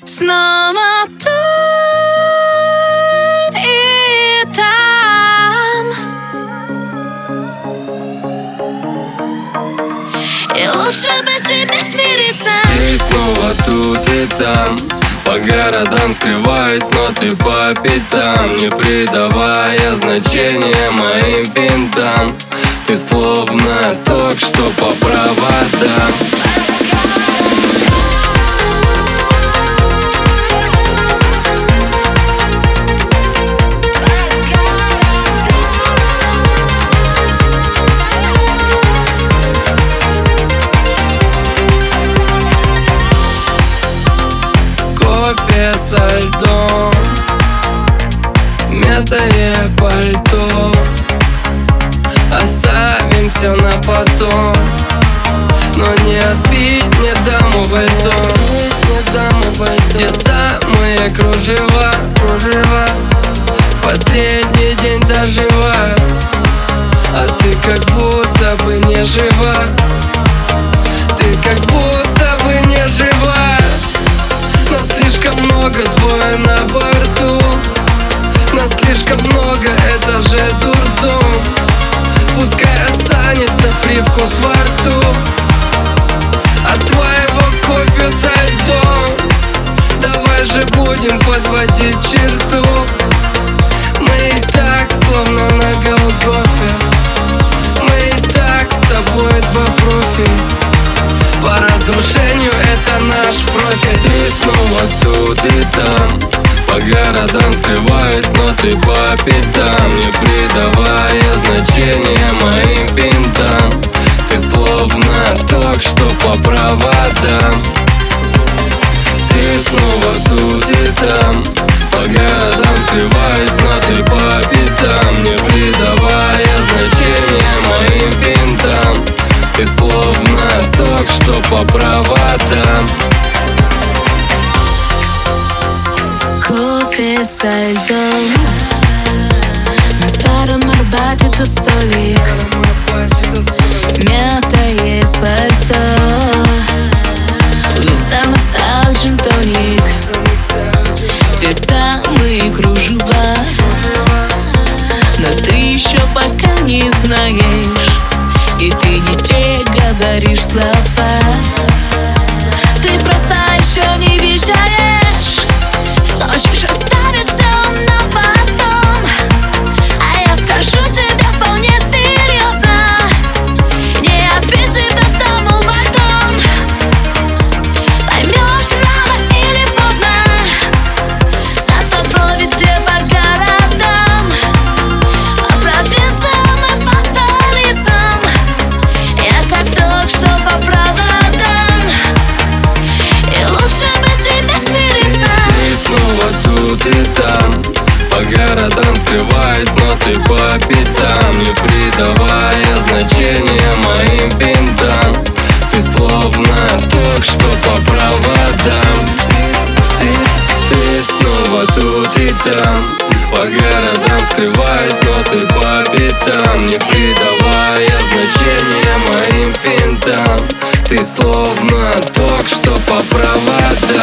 Снова тут и там, и лучше бы тебе смириться. Ты снова тут и там, по городам скрываюсь, но ты по пятам, не придавая значения моим финтам. Ты словно ток, что по проводам. Кофе со льдом, мятое пальто, оставим все на потом, но не отбить, не дам у вальто. Те самые кружева, последний день доживаю, а ты как будто бы не жива. Ты как будто бы не жива. Нас слишком много, двое на борту. Нас слишком много, это же дурдом. Пускай останется привкус во рту от твоего кофе со льдом. Давай же будем подводить черту. Мы и так словно на Голгофе. Мы и так с тобой два профи. По разрушению это наш профиль. Ты снова тут и там, по городам скрываюсь, но ты по пятам, не придавая значения моим финтам. Ты словно ток, что по проводам. Ты снова тут и там, по городам скрываюсь, но ты по пятам, не придавая значения моим финтам. Ты словно ток, что по проводам. Кофе со льдом, на старом Арбате тут столик, мятое пальто, достанут стал джин-тоник. Те самые кружева, но ты еще пока не знаешь, и ты не те говоришь слова. Ты просто еще не въезжаешь, хочешь оставить все на потом. А я скажу тебе вполне серьезно, не отбить тебя там у вальтон. Поймешь рано или поздно, за тобой везде по городам, по провинциям и по столицам. Я как ток, что по проводам, и лучше бы тебе смириться. Ты снова тут и там, по городам скрываюсь, но ты по пятам, не придавая значения моим финтам. Ты словно ток, что по проводам. Ты снова тут и там, по городам скрываюсь, но ты по пятам, не придавая значения моим финтам. Ты словно ток, что по проводам.